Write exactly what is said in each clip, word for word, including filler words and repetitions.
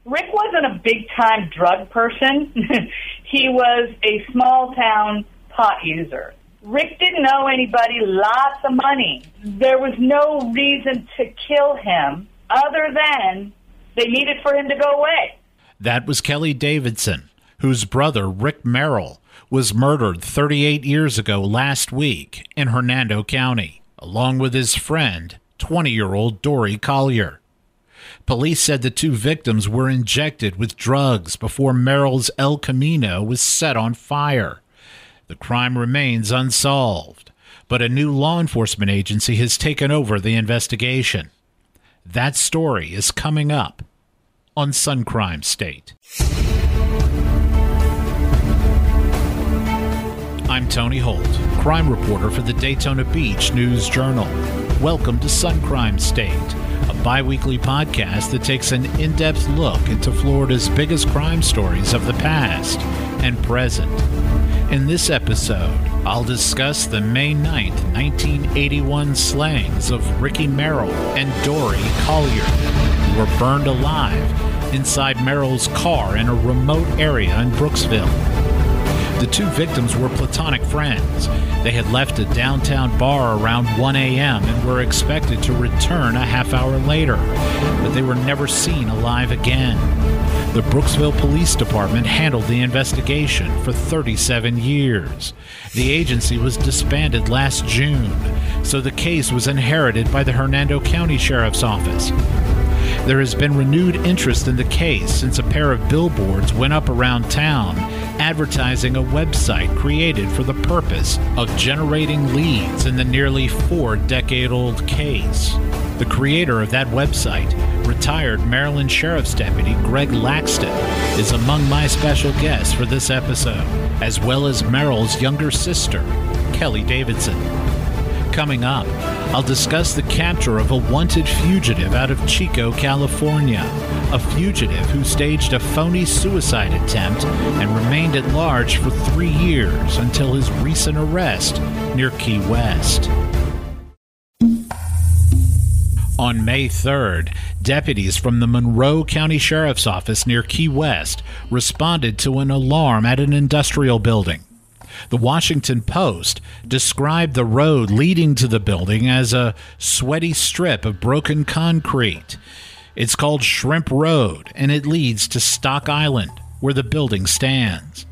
Rick wasn't a big-time drug person. He was a small-town pot user. Rick didn't owe anybody lots of money. There was no reason to kill him other than they needed for him to go away. That was Kelly Davidson, whose brother, Rick Merrill, was murdered thirty-eight years ago last week in Hernando County, along with his friend, twenty-year-old Dory Collier. Police said the two victims were injected with drugs before Merrill's El Camino was set on fire. The crime remains unsolved, but a new law enforcement agency has taken over the investigation. That story is coming up on Sun Crime State. I'm Tony Holt, crime reporter for the Daytona Beach News Journal. Welcome to Sun Crime State, a bi-weekly podcast that takes an in-depth look into Florida's biggest crime stories of the past and present. In this episode, I'll discuss the May ninth, nineteen eighty-one slayings of Ricky Merrill and Dory Collier, who were burned alive inside Merrill's car in a remote area in Brooksville. The two victims were platonic friends. They had left a downtown bar around one a.m. and were expected to return a half hour later, but they were never seen alive again. The Brooksville Police Department handled the investigation for thirty-seven years. The agency was disbanded last June, so the case was inherited by the Hernando County Sheriff's Office. There has been renewed interest in the case since a pair of billboards went up around town advertising a website created for the purpose of generating leads in the nearly four-decade-old case. The creator of that website, retired Maryland Sheriff's Deputy Greg Laxton, is among my special guests for this episode, as well as Merrill's younger sister, Kelly Davidson. Coming up, I'll discuss the capture of a wanted fugitive out of Chico, California, a fugitive who staged a phony suicide attempt and remained at large for three years until his recent arrest near Key West. On May third, deputies from the Monroe County Sheriff's Office near Key West responded to an alarm at an industrial building. The Washington Post described the road leading to the building as a sweaty strip of broken concrete. It's called Shrimp Road, and it leads to Stock Island, where the building stands.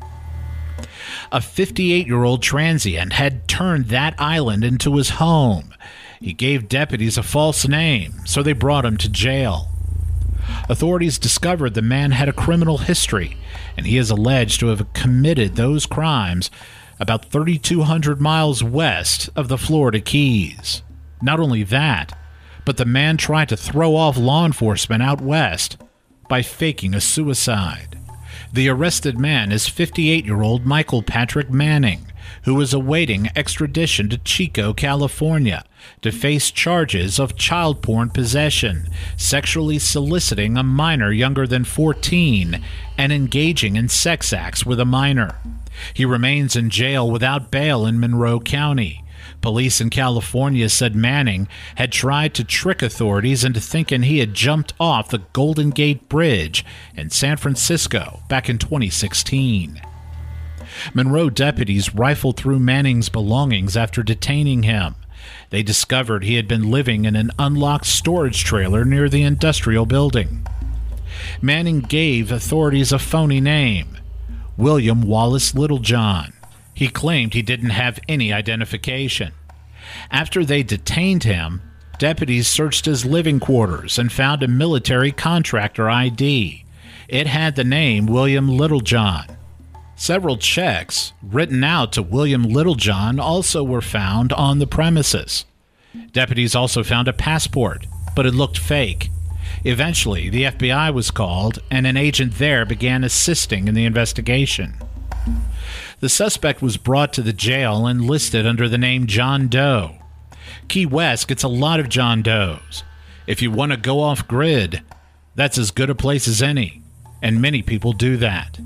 A fifty-eight-year-old transient had turned that island into his home. He gave deputies a false name, so they brought him to jail. Authorities discovered the man had a criminal history, and he is alleged to have committed those crimes about thirty-two hundred miles west of the Florida Keys. Not only that, but the man tried to throw off law enforcement out west by faking a suicide. The arrested man is fifty-eight-year-old Michael Patrick Manning, who is awaiting extradition to Chico, California, to face charges of child porn possession, sexually soliciting a minor younger than fourteen, and engaging in sex acts with a minor. He remains in jail without bail in Monroe County. Police in California said Manning had tried to trick authorities into thinking he had jumped off the Golden Gate Bridge in San Francisco back in twenty sixteen. Monroe deputies rifled through Manning's belongings after detaining him. They discovered he had been living in an unlocked storage trailer near the industrial building. Manning gave authorities a phony name, William Wallace Littlejohn. He claimed he didn't have any identification. After they detained him, deputies searched his living quarters and found a military contractor I D. It had the name William Littlejohn. Several checks written out to William Littlejohn also were found on the premises. Deputies also found a passport, but it looked fake. Eventually, the F B I was called, and an agent there began assisting in the investigation. The suspect was brought to the jail and listed under the name John Doe. Key West gets a lot of John Does. If you want to go off-grid, that's as good a place as any, and many people do that.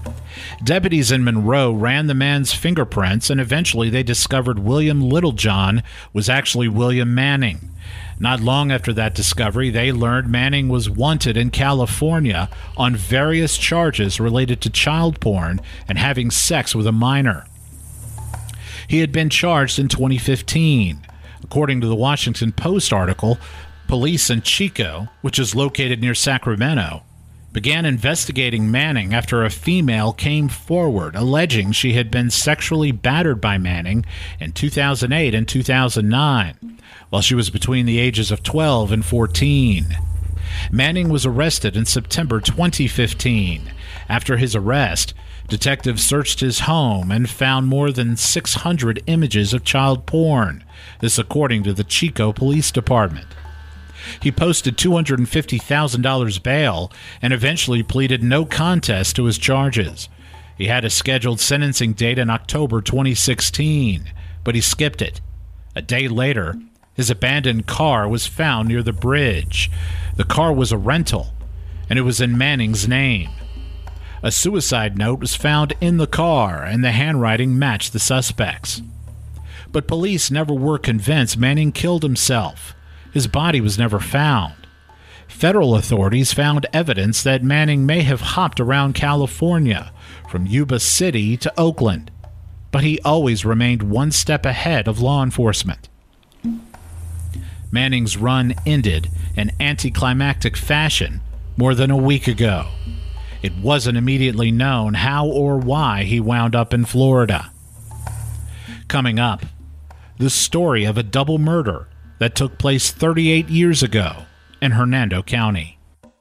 Deputies in Monroe ran the man's fingerprints, and eventually they discovered William Littlejohn was actually William Manning. Not long after that discovery, they learned Manning was wanted in California on various charges related to child porn and having sex with a minor. He had been charged in twenty fifteen. According to the Washington Post article, police in Chico, which is located near Sacramento, began investigating Manning after a female came forward alleging she had been sexually battered by Manning in two thousand eight and two thousand nine, while she was between the ages of twelve and fourteen. Manning was arrested in September twenty fifteen. After his arrest, detectives searched his home and found more than six hundred images of child porn, this according to the Chico Police Department. He posted two hundred fifty thousand dollars bail and eventually pleaded no contest to his charges. He had a scheduled sentencing date in October twenty sixteen, but he skipped it. A day later, his abandoned car was found near the bridge. The car was a rental, and it was in Manning's name. A suicide note was found in the car, and the handwriting matched the suspects. But police never were convinced Manning killed himself. His body was never found. Federal authorities found evidence that Manning may have hopped around California from Yuba City to Oakland, but he always remained one step ahead of law enforcement. Manning's run ended in anticlimactic fashion more than a week ago. It wasn't immediately known how or why he wound up in Florida. Coming up, the story of a double murder that took place thirty-eight years ago in Hernando County.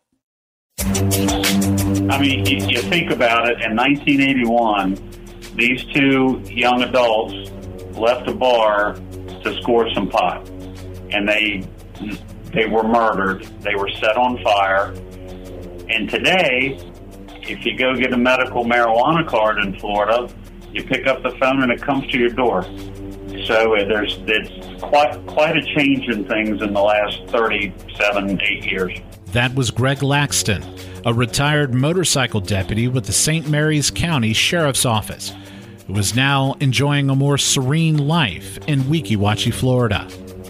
I mean, you, you think about it, in nineteen eighty-one, these two young adults left a bar to score some pot, and they they were murdered. They were set on fire. And today, if you go get a medical marijuana card in Florida, you pick up the phone and it comes to your door. So uh, there's it's quite quite a change in things in the last thirty-seven, eight years. That was Greg Laxton, a retired motorcycle deputy with the Saint Mary's County Sheriff's Office, who is now enjoying a more serene life in Weeki Wachee, Florida.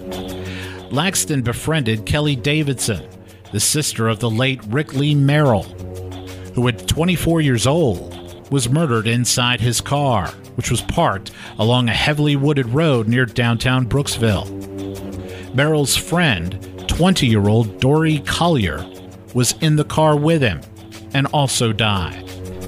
Laxton befriended Kelly Davidson, the sister of the late Rick Lee Merrill, who at twenty-four years old was murdered inside his car, which was parked along a heavily wooded road near downtown Brooksville. Merrill's friend, twenty-year-old Dory Collier, was in the car with him and also died.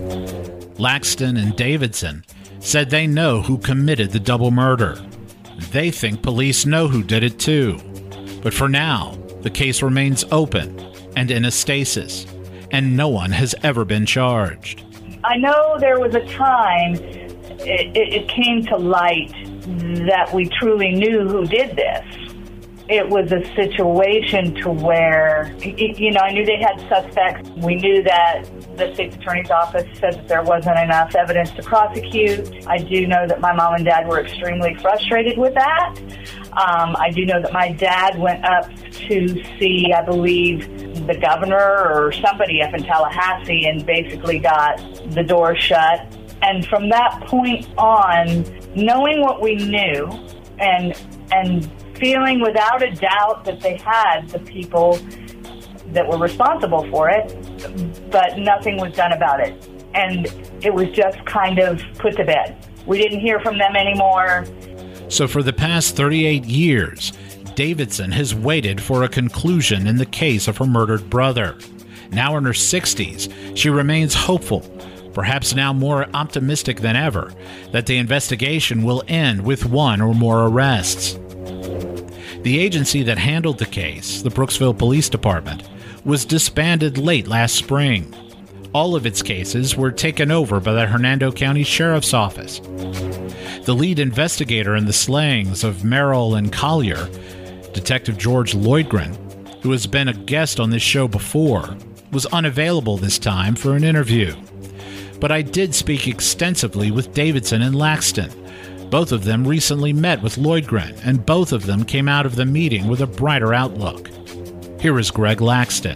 Laxton and Davidson said they know who committed the double murder. They think police know who did it too. But for now, the case remains open and in a stasis, and no one has ever been charged. I know there was a time it, it, it came to light that we truly knew who did this. It was a situation to where, you know, I knew they had suspects. We knew that the state's attorney's office said that there wasn't enough evidence to prosecute. I do know that my mom and dad were extremely frustrated with that. Um, I do know that my dad went up to see, I believe, the governor or somebody up in Tallahassee and basically got the door shut. And from that point on, knowing what we knew and and feeling without a doubt that they had the people that were responsible for it, but nothing was done about it. And it was just kind of put to bed. We didn't hear from them anymore. So for the past thirty-eight years, Davidson has waited for a conclusion in the case of her murdered brother. Now in her sixties, she remains hopeful, perhaps now more optimistic than ever, that the investigation will end with one or more arrests. The agency that handled the case, the Brooksville Police Department, was disbanded late last spring. All of its cases were taken over by the Hernando County Sheriff's Office. The lead investigator in the slayings of Merrill and Collier, Detective George Lloydgren, who has been a guest on this show before, was unavailable this time for an interview. But I did speak extensively with Davidson and Laxton. Both of them recently met with Lloydgren, and both of them came out of the meeting with a brighter outlook. Here is Greg Laxton.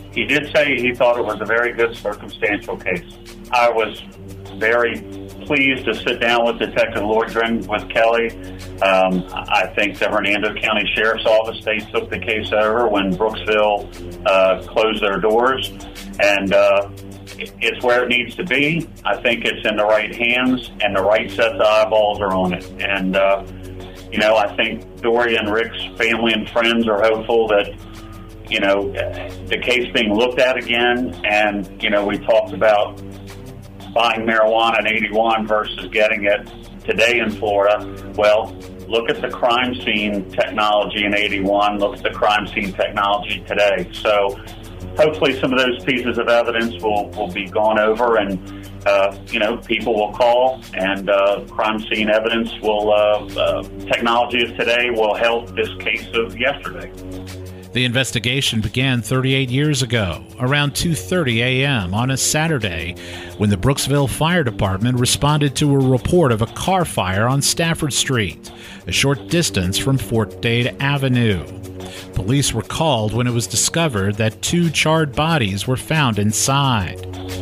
he did say he thought it was a very good circumstantial case. I was very pleased to sit down with Detective Lloydgren with Kelly. Um, I think the Hernando County Sheriff's Office, they took the case over when Brooksville uh, closed their doors, and uh, it's where it needs to be. I think it's in the right hands, and the right sets of eyeballs are on it. And, uh, you know, I think Dory and Rick's family and friends are hopeful that, you know, the case being looked at again, and, you know, we talked about buying marijuana in eighty-one versus getting it today in Florida. Well, look at the crime scene technology in eighty-one, look at the crime scene technology today. So hopefully some of those pieces of evidence will, will be gone over, and, uh, you know, people will call, and uh, crime scene evidence will, uh, uh, technology of today will help this case of yesterday. The investigation began thirty-eight years ago, around two thirty a.m. on a Saturday, when the Brooksville Fire Department responded to a report of a car fire on Stafford Street, a short distance from Fort Dade Avenue. Police were called when it was discovered that two charred bodies were found inside.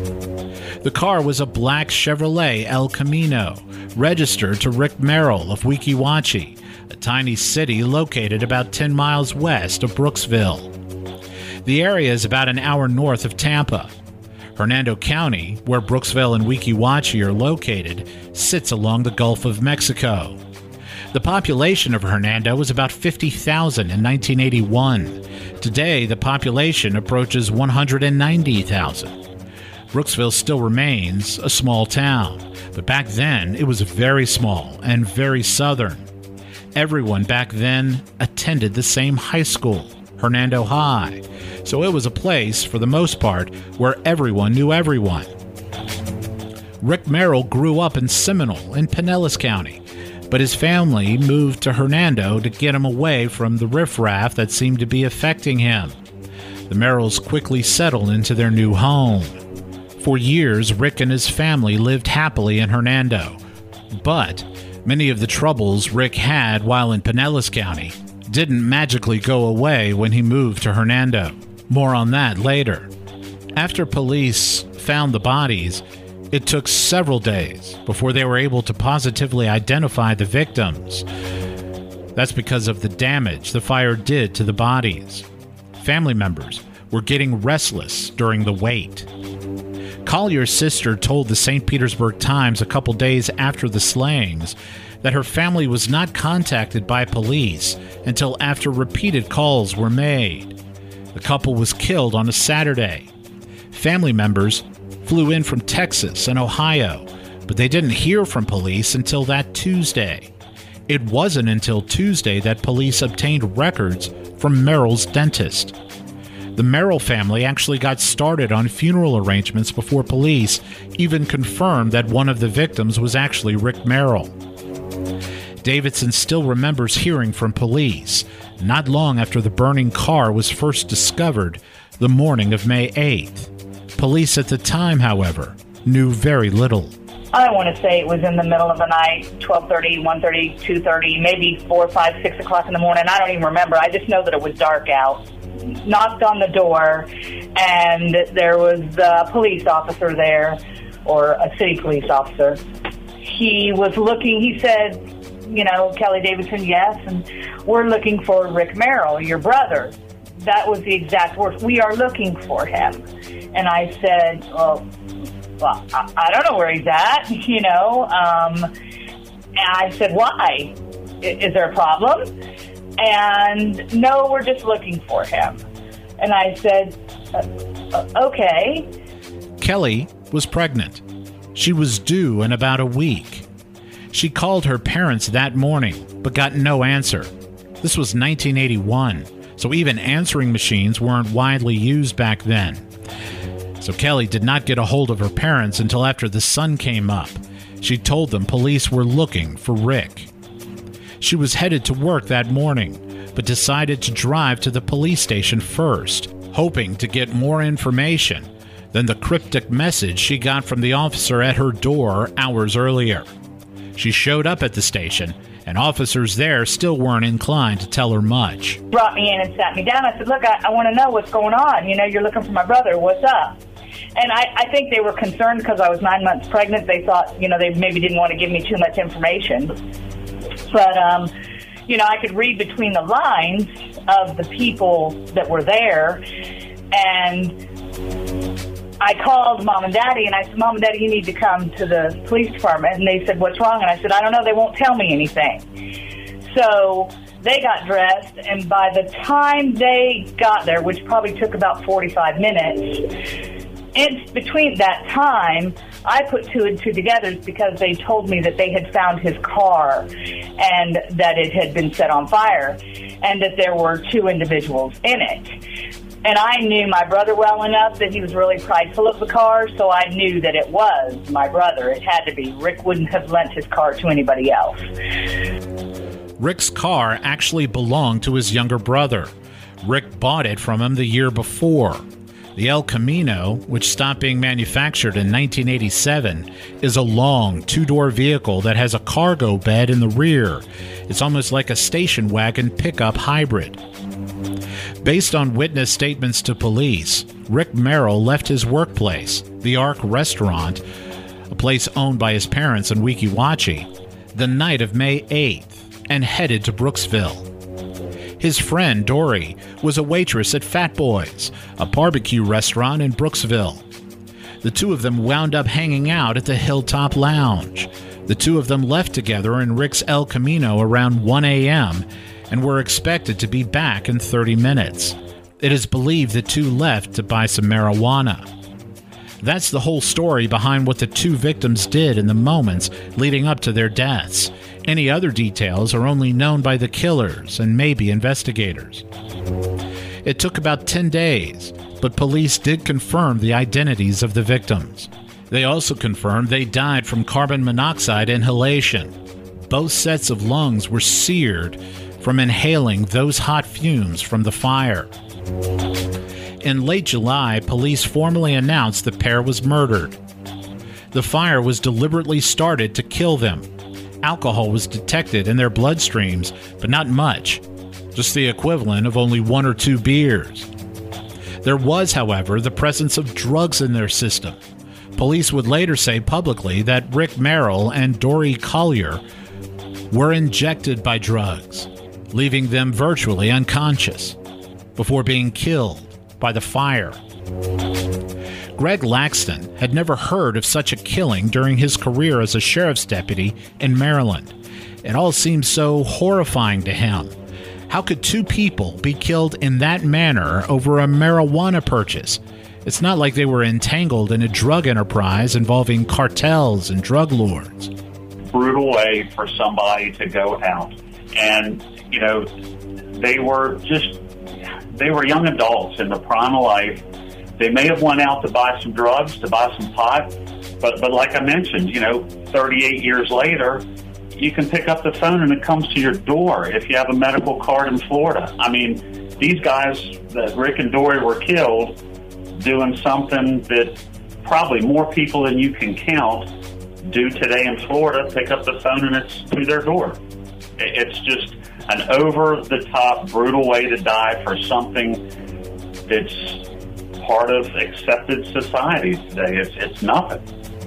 The car was a black Chevrolet El Camino, registered to Rick Merrill of Weeki Wachee, a tiny city located about ten miles west of Brooksville. The area is about an hour north of Tampa. Hernando County, where Brooksville and Weeki Wachee are located, sits along the Gulf of Mexico. The population of Hernando was about fifty thousand in nineteen eighty-one. Today, the population approaches one hundred ninety thousand. Brooksville still remains a small town, but back then it was very small and very southern. Everyone back then attended the same high school, Hernando High, so it was a place, for the most part, where everyone knew everyone. Rick Merrill grew up in Seminole in Pinellas County, but his family moved to Hernando to get him away from the riffraff that seemed to be affecting him. The Merrills quickly settled into their new home. For years, Rick and his family lived happily in Hernando, but many of the troubles Rick had while in Pinellas County didn't magically go away when he moved to Hernando. More on that later. After police found the bodies, it took several days before they were able to positively identify the victims. That's because of the damage the fire did to the bodies. Family members were getting restless during the wait. Collier's sister told the Saint Petersburg Times a couple days after the slayings that her family was not contacted by police until after repeated calls were made. The couple was killed on a Saturday. Family members flew in from Texas and Ohio, but they didn't hear from police until that Tuesday. It wasn't until Tuesday that police obtained records from Merrill's dentist. The Merrill family actually got started on funeral arrangements before police even confirmed that one of the victims was actually Rick Merrill. Davidson still remembers hearing from police not long after the burning car was first discovered the morning of May eighth. Police at the time, however, knew very little. I want to say it was in the middle of the night, twelve thirty, one thirty, two thirty, maybe four, five, six o'clock in the morning. I don't even remember. I just know that it was dark out. Knocked on the door, and there was a police officer there, or a city police officer. He was looking, he said, you know, Kelly Davidson, yes, and we're looking for Rick Merrill, your brother. That was the exact words. We are looking for him. And I said, oh, well, I, I don't know where he's at, you know. Um, and I said, why? Is there a problem? And no, we're just looking for him. And I said, uh, okay. Kelly was pregnant. She was due in about a week. She called her parents that morning, but got no answer. This was nineteen eighty-one, so even answering machines weren't widely used back then. So Kelly did not get a hold of her parents until after the sun came up. She told them police were looking for Rick. She was headed to work that morning, but decided to drive to the police station first, hoping to get more information than the cryptic message she got from the officer at her door hours earlier. She showed up at the station and officers there still weren't inclined to tell her much. Brought me in and sat me down. I said, look, I, I want to know what's going on. You know, you're looking for my brother. What's up? And I, I think they were concerned because I was nine months pregnant. They thought, you know, they maybe didn't want to give me too much information. But, um, you know, I could read between the lines of the people that were there. And I called Mom and Daddy, and I said, Mom and Daddy, you need to come to the police department. And they said, what's wrong? And I said, I don't know. They won't tell me anything. So they got dressed, and by the time they got there, which probably took about forty-five minutes, in between that time, I put two and two together because they told me that they had found his car and that it had been set on fire and that there were two individuals in it. And I knew my brother well enough that he was really prideful of the car, so I knew that it was my brother. It had to be. Rick wouldn't have lent his car to anybody else. Rick's car actually belonged to his younger brother. Rick bought it from him the year before. The El Camino, which stopped being manufactured in nineteen eighty-seven, is a long two-door vehicle that has a cargo bed in the rear. It's almost like a station wagon pickup hybrid. Based on witness statements to police, Rick Merrill left his workplace, the Ark Restaurant, a place owned by his parents in Weeki Wachee, the night of May eighth, and headed to Brooksville. His friend, Dory, was a waitress at Fat Boys, a barbecue restaurant in Brooksville. The two of them wound up hanging out at the Hilltop Lounge. The two of them left together in Rick's El Camino around one a.m. and were expected to be back in thirty minutes. It is believed the two left to buy some marijuana. That's the whole story behind what the two victims did in the moments leading up to their deaths. Any other details are only known by the killers and maybe investigators. It took about ten days, but police did confirm the identities of the victims. They also confirmed they died from carbon monoxide inhalation. Both sets of lungs were seared from inhaling those hot fumes from the fire. In late July, police formally announced the pair was murdered. The fire was deliberately started to kill them. Alcohol was detected in their bloodstreams, but not much, just the equivalent of only one or two beers. There was, however, the presence of drugs in their system. Police would later say publicly that Rick Merrill and Dory Collier were injected by drugs, leaving them virtually unconscious before being killed by the fire. Greg Laxton had never heard of such a killing during his career as a sheriff's deputy in Maryland. It all seemed so horrifying to him. How could two people be killed in that manner over a marijuana purchase? It's not like they were entangled in a drug enterprise involving cartels and drug lords. Brutal way for somebody to go out. And, you know, they were just, they were young adults in the prime of life. They may have went out to buy some drugs, to buy some pot, but, but like I mentioned, you know, thirty-eight years later, you can pick up the phone and it comes to your door if you have a medical card in Florida. I mean, these guys, that Rick and Dory, were killed doing something that probably more people than you can count do today in Florida. Pick up the phone and it's to their door. It's just an over-the-top, brutal way to die for something that's part of accepted society today. It's, it's nothing.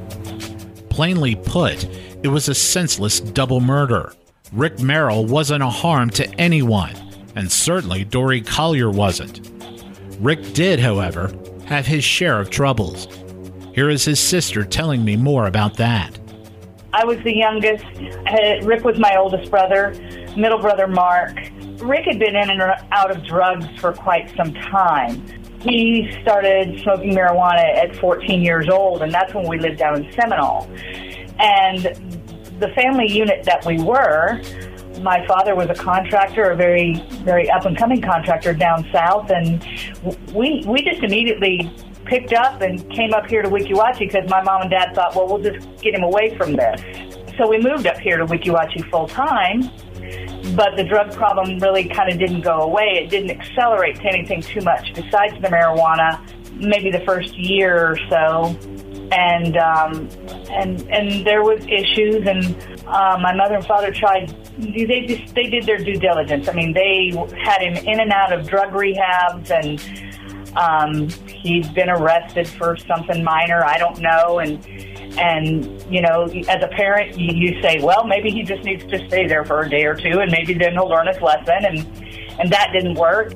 Plainly put, it was a senseless double murder. Rick Merrill wasn't a harm to anyone, and certainly Dory Collier wasn't. Rick did, however, have his share of troubles. Here is his sister telling me more about that. I was the youngest. Uh, Rick was my oldest brother, middle brother Mark. Rick had been in and out of drugs for quite some time. He started smoking marijuana at fourteen years old, and that's when we lived down in Seminole. And the family unit that we were, my father was a contractor, a very, very up-and-coming contractor down south, and we we just immediately picked up and came up here to Weeki Wachee because my mom and dad thought, well, we'll just get him away from this. So we moved up here to Weeki Wachee full-time, but the drug problem really kind of didn't go away. It didn't accelerate to anything too much besides the marijuana. maybe the first year or so, and um, and and there was issues, and uh, my mother and father tried. They just they did their due diligence. I mean, they had him in and out of drug rehabs, and um, he'd been arrested for something minor, I don't know, and and you know, as a parent, you, you say, well, maybe he just needs to stay there for a day or two, and maybe then he'll learn his lesson, and and that didn't work.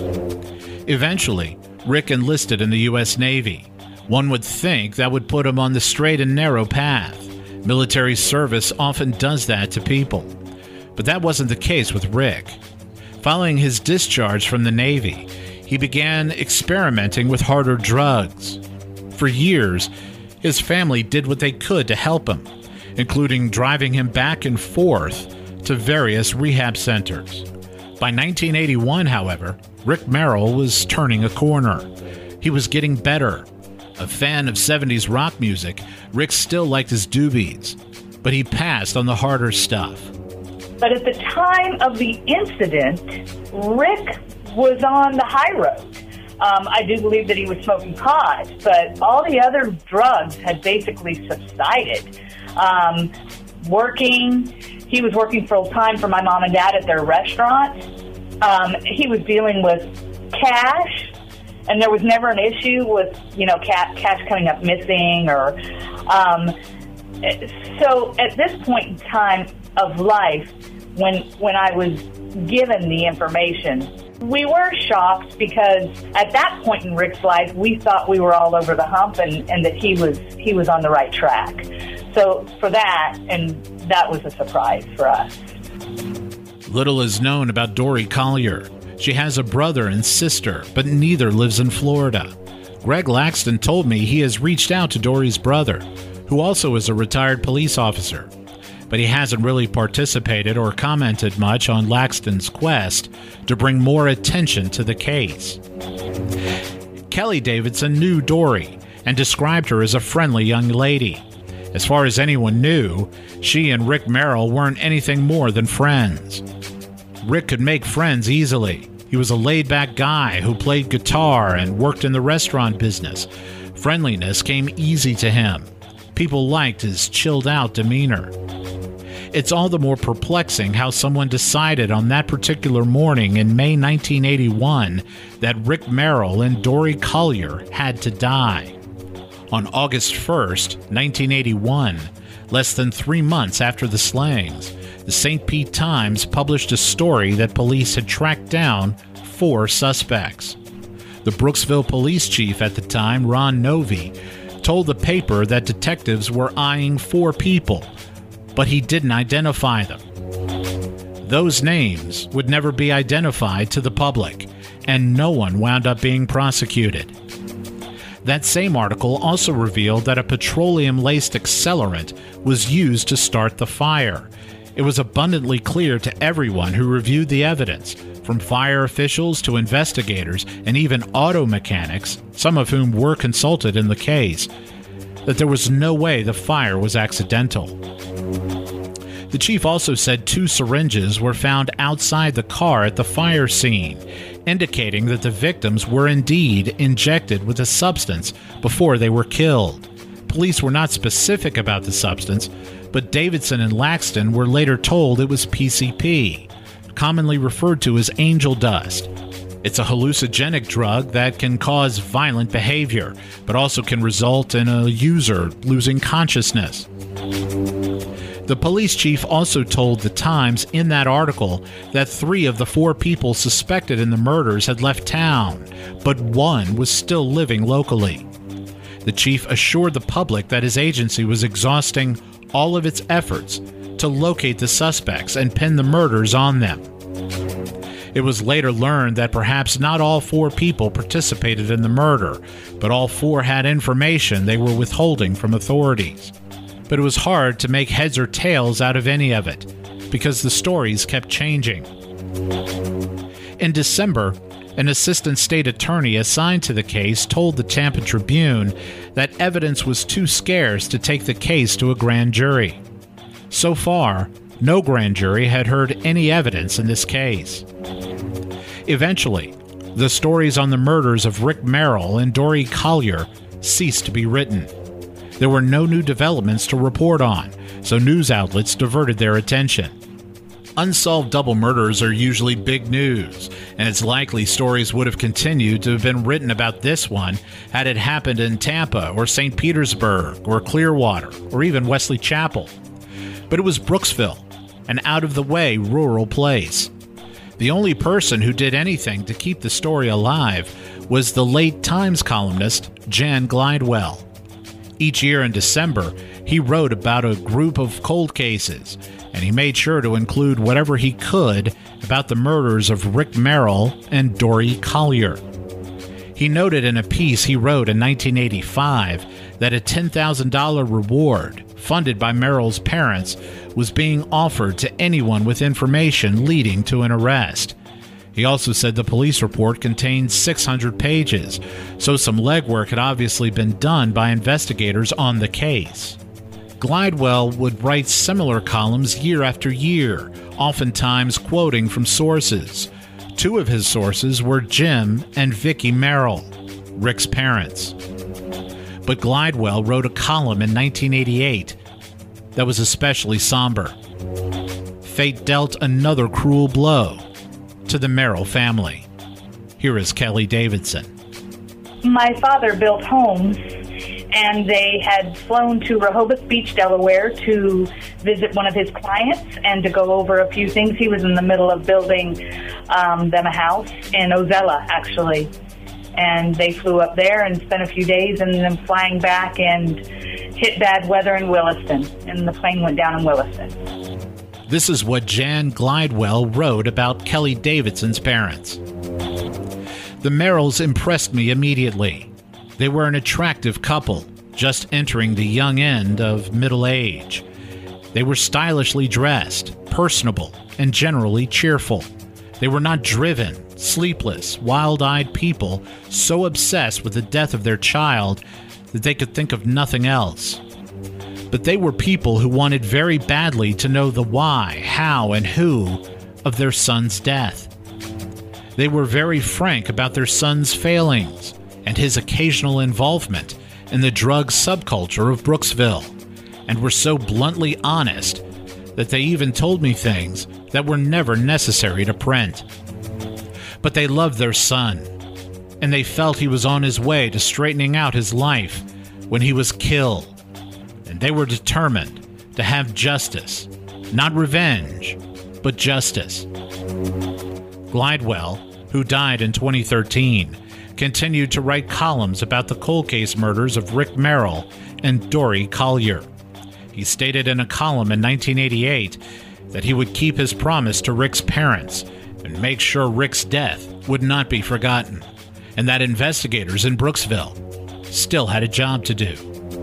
Eventually, Rick enlisted in the U S Navy. One would think that would put him on the straight and narrow path. Military service often does that to people. But that wasn't the case with Rick. Following his discharge from the Navy, he began experimenting with harder drugs. For years, his family did what they could to help him, including driving him back and forth to various rehab centers. By nineteen eighty-one, however, Rick Merrill was turning a corner. He was getting better. A fan of seventies rock music, Rick still liked his doobies, but he passed on the harder stuff. But at the time of the incident, Rick was on the high road. Um, I do believe that he was smoking pot, but all the other drugs had basically subsided. Um, working, he was working full-time for my mom and dad at their restaurant. Um, he was dealing with cash, and there was never an issue with, you know, cash, cash coming up missing or... Um, so at this point in time of life, when when I was given the information, we were shocked because at that point in Rick's life, we thought we were all over the hump and, and that he was he was on the right track. So for that, and that was a surprise for us. Little is known about Dory Collier. She has a brother and sister, but neither lives in Florida. Greg Laxton told me he has reached out to Dory's brother, who also is a retired police officer, but he hasn't really participated or commented much on Laxton's quest to bring more attention to the case. Kelly Davidson knew Dory and described her as a friendly young lady. As far as anyone knew, she and Rick Merrill weren't anything more than friends. Rick could make friends easily. He was a laid-back guy who played guitar and worked in the restaurant business. Friendliness came easy to him. People liked his chilled-out demeanor. It's all the more perplexing how someone decided on that particular morning in May nineteen eighty-one that Rick Merrill and Dory Collier had to die. On August first, nineteen eighty-one, less than three months after the slayings, the Saint Pete Times published a story that police had tracked down four suspects. The Brooksville police chief at the time, Ron Novi, told the paper that detectives were eyeing four people, but he didn't identify them. Those names would never be identified to the public, and no one wound up being prosecuted. That same article also revealed that a petroleum-laced accelerant was used to start the fire. It was abundantly clear to everyone who reviewed the evidence, from fire officials to investigators and even auto mechanics, some of whom were consulted in the case, that there was no way the fire was accidental. The chief also said two syringes were found outside the car at the fire scene, indicating that the victims were indeed injected with a substance before they were killed. Police were not specific about the substance, but Davidson and Laxton were later told it was P C P, commonly referred to as angel dust. It's a hallucinogenic drug that can cause violent behavior, but also can result in a user losing consciousness. The police chief also told the Times in that article that three of the four people suspected in the murders had left town, but one was still living locally. The chief assured the public that his agency was exhausting all of its efforts to locate the suspects and pin the murders on them. It was later learned that perhaps not all four people participated in the murder, but all four had information they were withholding from authorities. But it was hard to make heads or tails out of any of it, because the stories kept changing. In December, an assistant state attorney assigned to the case told the Tampa Tribune that evidence was too scarce to take the case to a grand jury. So far, no grand jury had heard any evidence in this case. Eventually, the stories on the murders of Rick Merrill and Dory Collier ceased to be written. There were no new developments to report on, so news outlets diverted their attention. Unsolved double murders are usually big news, and it's likely stories would have continued to have been written about this one had it happened in Tampa or Saint Petersburg or Clearwater or even Wesley Chapel. But it was Brooksville, an out-of-the-way rural place. The only person who did anything to keep the story alive was the late Times columnist Jan Glidewell. Each year in December, he wrote about a group of cold cases, and he made sure to include whatever he could about the murders of Rick Merrill and Dory Collier. He noted in a piece he wrote in nineteen eighty-five that a ten thousand dollars reward funded by Merrill's parents was being offered to anyone with information leading to an arrest. He also said the police report contained six hundred pages, so some legwork had obviously been done by investigators on the case. Glidewell would write similar columns year after year, oftentimes quoting from sources. Two of his sources were Jim and Vicki Merrill, Rick's parents. But Glidewell wrote a column in nineteen eighty-eight that was especially somber. Fate dealt another cruel blow to the Merrill family. Here is Kelly Davidson. My father built homes, and they had flown to Rehoboth Beach, Delaware to visit one of his clients and to go over a few things. He was in the middle of building um, them a house in Ozella, actually. And they flew up there and spent a few days and then flying back and hit bad weather in Williston. And the plane went down in Williston. This is what Jan Glidewell wrote about Kelly Davidson's parents. The Merrills impressed me immediately. They were an attractive couple, just entering the young end of middle age. They were stylishly dressed, personable, and generally cheerful. They were not driven, sleepless, wild-eyed people so obsessed with the death of their child that they could think of nothing else. But they were people who wanted very badly to know the why, how, and who of their son's death. They were very frank about their son's failings and his occasional involvement in the drug subculture of Brooksville, and were so bluntly honest that they even told me things that were never necessary to print. But they loved their son, and they felt he was on his way to straightening out his life when he was killed, and they were determined to have justice, not revenge, but justice. Glidewell, who died in twenty thirteen, continued to write columns about the cold case murders of Rick Merrill and Dory Collier. He stated in a column in nineteen eighty-eight that he would keep his promise to Rick's parents and make sure Rick's death would not be forgotten, and that investigators in Brooksville still had a job to do.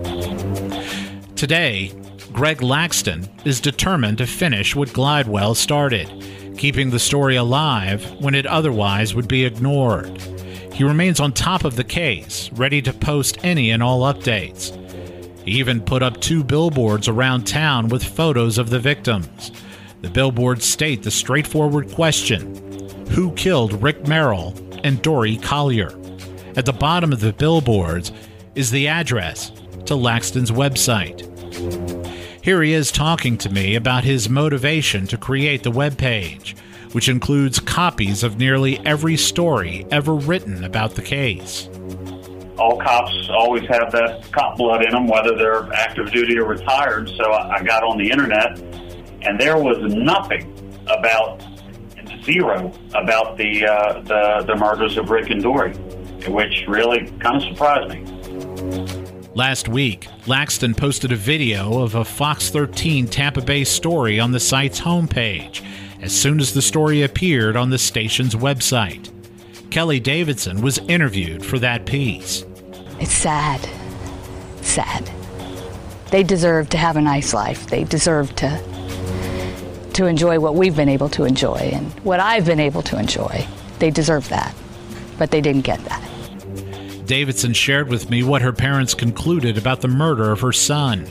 Today, Greg Laxton is determined to finish what Glidewell started, keeping the story alive when it otherwise would be ignored. He remains on top of the case, ready to post any and all updates. He even put up two billboards around town with photos of the victims. The billboards state the straightforward question: who killed Rick Merrill and Dory Collier? At the bottom of the billboards is the address to Laxton's website. Here he is talking to me about his motivation to create the webpage, which includes copies of nearly every story ever written about the case. All cops always have that cop blood in them, whether they're active duty or retired. So I got on the internet, and there was nothing about, zero, about the uh, the, the murders of Rick and Dory, which really kind of surprised me. Last week, Laxton posted a video of a Fox thirteen Tampa Bay story on the site's homepage as soon as the story appeared on the station's website. Kelly Davidson was interviewed for that piece. It's sad. Sad. They deserve to have a nice life. They deserve to to enjoy what we've been able to enjoy and what I've been able to enjoy. They deserve that, but they didn't get that. Davidson shared with me what her parents concluded about the murder of her son.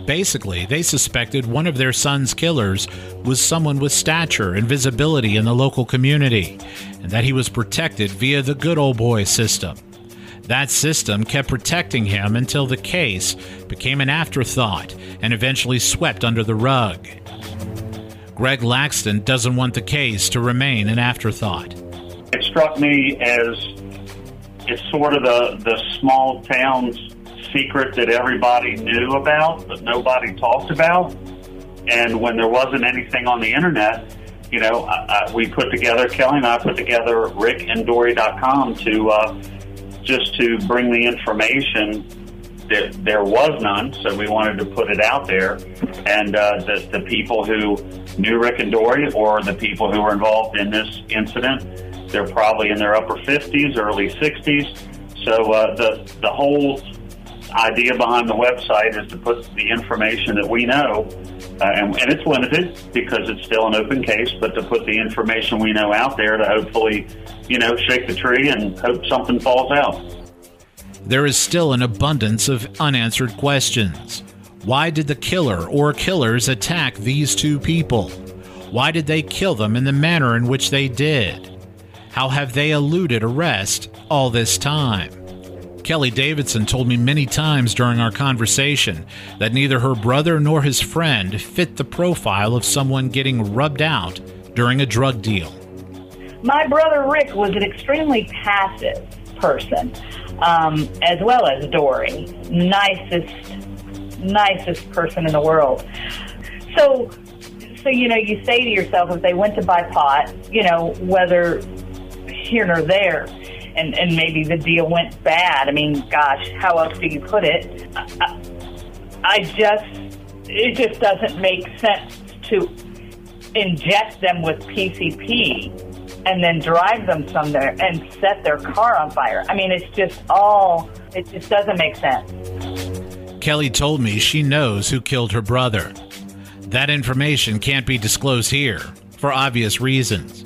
Basically, they suspected one of their son's killers was someone with stature and visibility in the local community, and that he was protected via the good old boy system. That system kept protecting him until the case became an afterthought and eventually swept under the rug. Greg Laxton doesn't want the case to remain an afterthought. It struck me as it's sort of the, the small town's secret that everybody knew about, but nobody talked about. And when there wasn't anything on the internet, you know, I, I, we put together, Kelly and I put together rick and dory dot com to uh, just to bring the information. That there was none, so we wanted to put it out there. And uh, the, the people who knew Rick and Dory, or the people who were involved in this incident, they're probably in their upper fifties, early sixties. So uh, the the whole idea behind the website is to put the information that we know, uh, and, and it's limited because it's still an open case, but to put the information we know out there to hopefully, you know, shake the tree and hope something falls out. There is still an abundance of unanswered questions. Why did the killer or killers attack these two people? Why did they kill them in the manner in which they did? How have they eluded arrest all this time? Kelly Davidson told me many times during our conversation that neither her brother nor his friend fit the profile of someone getting rubbed out during a drug deal. My brother Rick was an extremely passive person, um, as well as Dory. Nicest, nicest person in the world. So, so you know, you say to yourself, if they went to buy pot, you know, whether here nor there, and, and maybe the deal went bad. I mean, gosh, how else do you put it? I, I just, it just doesn't make sense to inject them with P C P and then drive them somewhere and set their car on fire. I mean, it's just all, it just doesn't make sense. Kelly told me she knows who killed her brother. That information can't be disclosed here, for obvious reasons.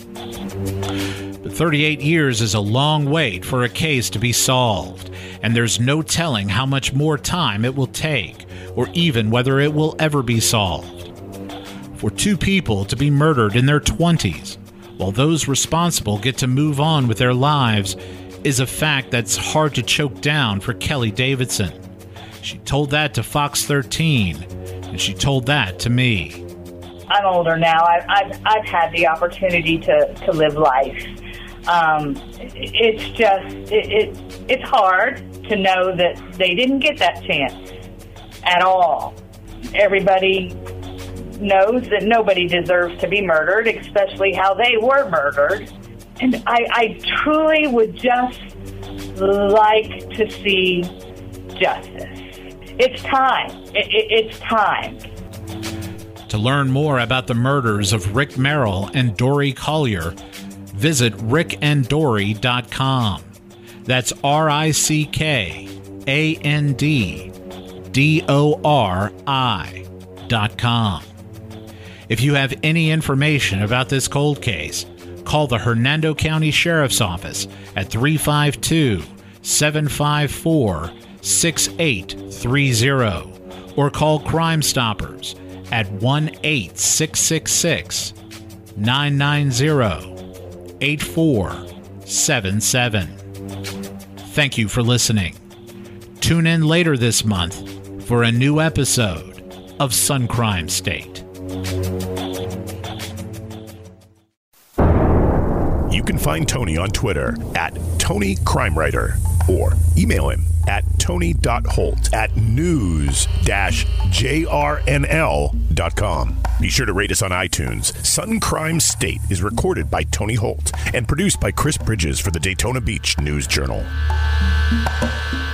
But thirty-eight years is a long wait for a case to be solved, and there's no telling how much more time it will take, or even whether it will ever be solved. For two people to be murdered in their twenties, while those responsible get to move on with their lives, is a fact that's hard to choke down for Kelly Davidson. She told that to Fox thirteen, and she told that to me. I'm older now. I've, I've, I've had the opportunity to, to live life. Um, it's just, it, it, it's hard to know that they didn't get that chance at all. Everybody knows that nobody deserves to be murdered, especially how they were murdered. And I, I truly would just like to see justice. It's time. It, it, it's time. To learn more about the murders of Rick Merrill and Dory Collier, visit rick and dory dot com. That's R I C K A N D D O R I dot com. If you have any information about this cold case, call the Hernando County Sheriff's Office at three five two, seven five four, six eight three zero or call Crime Stoppers at one eight six six six, nine nine zero, eight four seven seven. Thank you for listening. Tune in later this month for a new episode of Sun Crime State. You can find Tony on Twitter at Tony Crime Writer or email him at tony.holt at news dash j r n l dot com. Be sure to rate us on iTunes. Sun Crime State is recorded by Tony Holt and produced by Chris Bridges for the Daytona Beach News Journal.